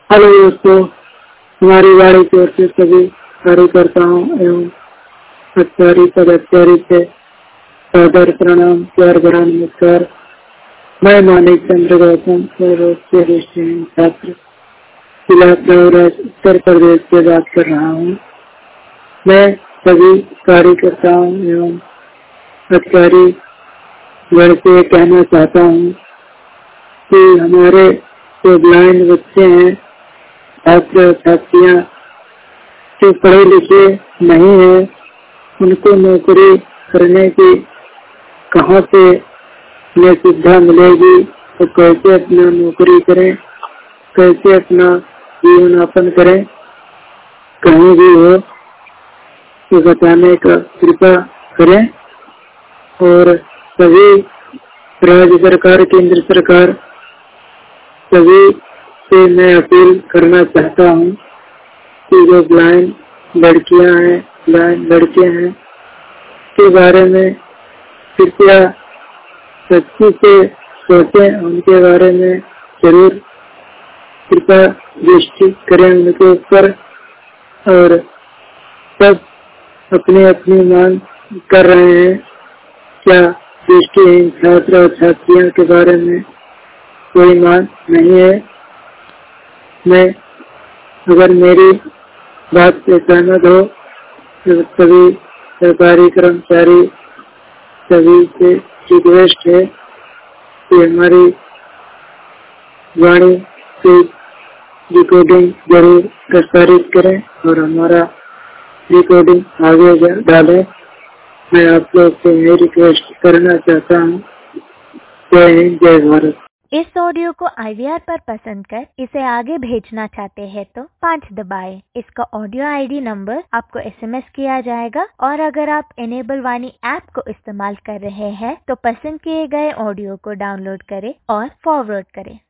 Hello दोस्तों, हमारी वाणी की ओर से सभी कार्यकर्ताओं एवं अधिकारी पदाधिकारी से सादर प्रणाम, प्यार भरा नमस्कार। मैं मानिक चंद्र गौतम से दृष्टिहीन छात्र जिला प्रयागराज उत्तर प्रदेश से बात कर रहा हूँ। मैं सभी कार्यकर्ताओं एवं अधिकारी वर्ग से कहना चाहता हूँ कि हमारे जो ब्लाइंड बच्चे हैं, छात्र छात्रियाँ जो पढ़े लिखे नहीं है, उनको नौकरी करने की कहाँ से उन्हें सुविधा मिलेगी, तो कैसे अपना नौकरी करें, कैसे अपना जीवन यापन करें, कहीं भी हो तो बताने का कृपा करें। और सभी राज्य सरकार, केंद्र सरकार, सभी से मैं अपील करना चाहता हूँ कि जो ब्लाइंड लड़कियां हैं, ब्लाइंड लड़के हैं, के बारे में कृपया सच्ची से सोचें, उनके बारे में जरूर कृपया दृष्टि करें उनके ऊपर। और सब अपनी अपनी मांग कर रहे हैं, क्या दृष्टिहीन छात्र और छात्रियों के बारे में कोई मांग नहीं है। मैं अगर मेरी बात से सहमत हो तो सभी सरकारी कर्मचारी सभी से रिक्वेस्ट है कि हमारी वाणी की रिकॉर्डिंग जरूर प्रसारित करें और हमारा रिकॉर्डिंग आगे डालें। मैं आप लोग से यही रिक्वेस्ट करना चाहता हूँ। जय हिंद, जय भारत। इस ऑडियो को IVR पर पसंद कर इसे आगे भेजना चाहते हैं तो 5 दबाएं। इसका ऑडियो ID नंबर आपको SMS किया जाएगा। और अगर आप इनेबल वाणी ऐप को इस्तेमाल कर रहे हैं तो पसंद किए गए ऑडियो को डाउनलोड करें और फॉरवर्ड करें।